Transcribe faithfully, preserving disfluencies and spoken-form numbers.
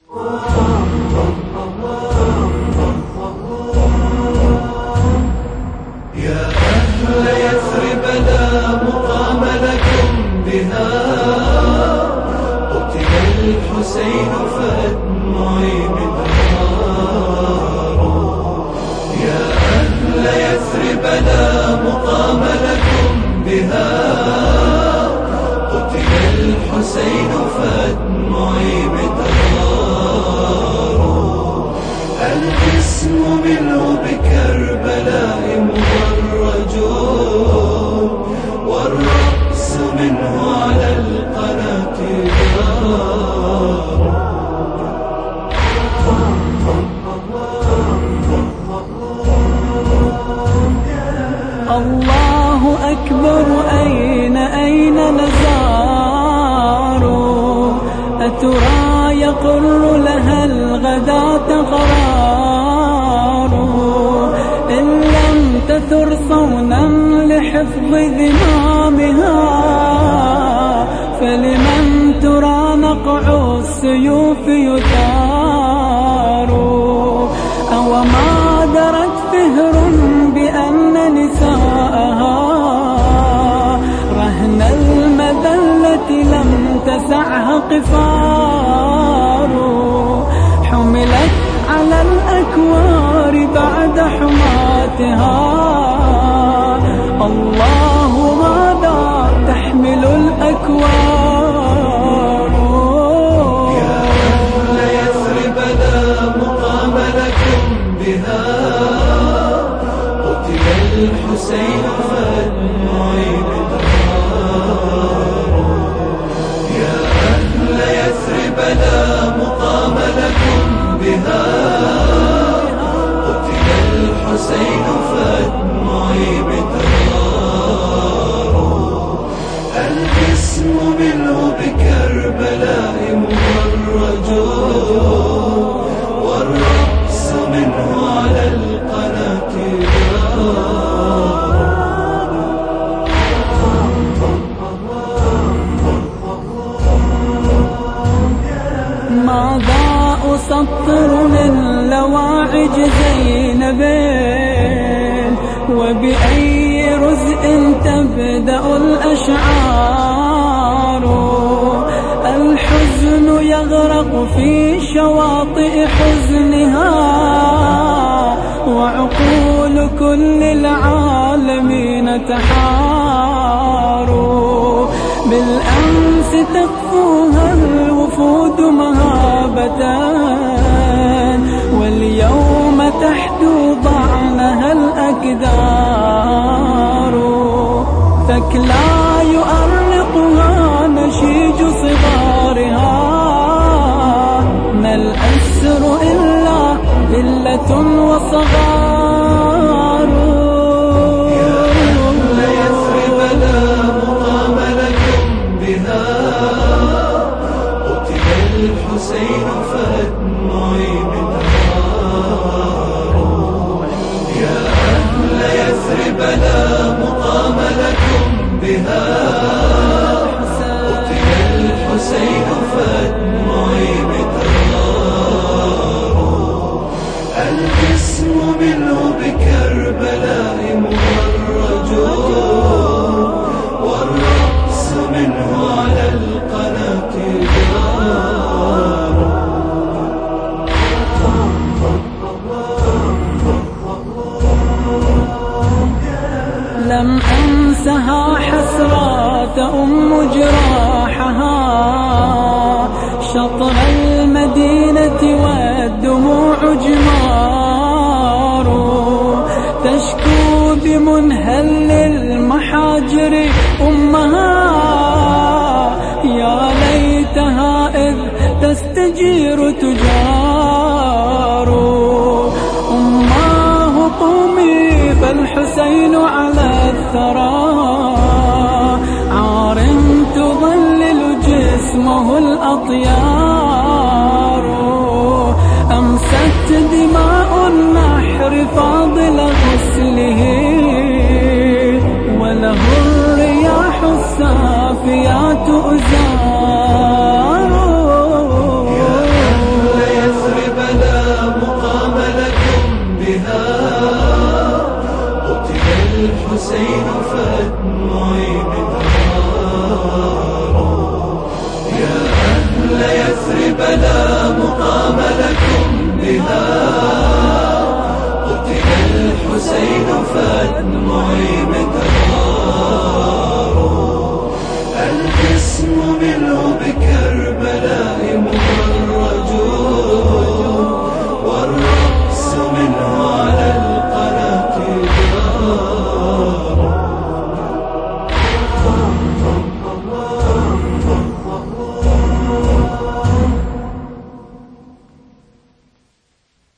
يا أهل يثرب لا مقام لكم بها، قتل الحسين فادمعي مدرار. يا أهل يثرب لا مقام لكم بها، قتل الحسين فادمعي مدرار. الجسم منه بكربلاء مدرج، والرأس منه على القناة جار. الله أكبر أين أين نزار، أترى يقر لها الغداة قرار. إن لم تثر صونا لحفظ ذمامها، فلمن ترى نقع السيوف يثار. أوما درت فهر بأن نساءها رهن المذلة لم تسعها قفار. حملت على الأكوار بعد حماتها، الله ماذا تحمل الأكوار. يا أهل يثرب لا مقام لكم بها، قتل الحسين فادمعي مدرار. يا أهل يثرب لا مقام لكم بها، قتل الحسين فادمعي مدرار. الجسم منه بكربلاء مدرج، والرأس منه على القناة جار. ماذا أسطر من لواعج زينب، وبأي رزء تبدأ الأشعار. الحزن يغرق في شواطئ حزنها، وعقول كل العالمين تحار. بالأمس تقفوها الوفود مهابة، واليوم تحدو ضعنها الأكدار. فكلا يؤرقها نشيج صغارها، ما الأسر إلا ذلة وصغار. يا أهل يثرب لا مقام لكم بها، قتل الحسين فادمعي مدرار. يا أهل يثرب لا مقام لكم بها، قتل الحسين فادمعي مدرار. الجسم منه بكربلاء مدرج، والرأس منه على القناة جار. لم أنسها حسرات أم جراحها، شطر المدينة والدموع جمار. تشكو بمنهل المحاجر أمها، يا ليتها إذ تستجير تجار. أماه قومي فالحسين على الثرى، عار تظلل جسمه الأطيار. أمست دماء النحر فاضل غسله، وله الرياح السافيات أزار.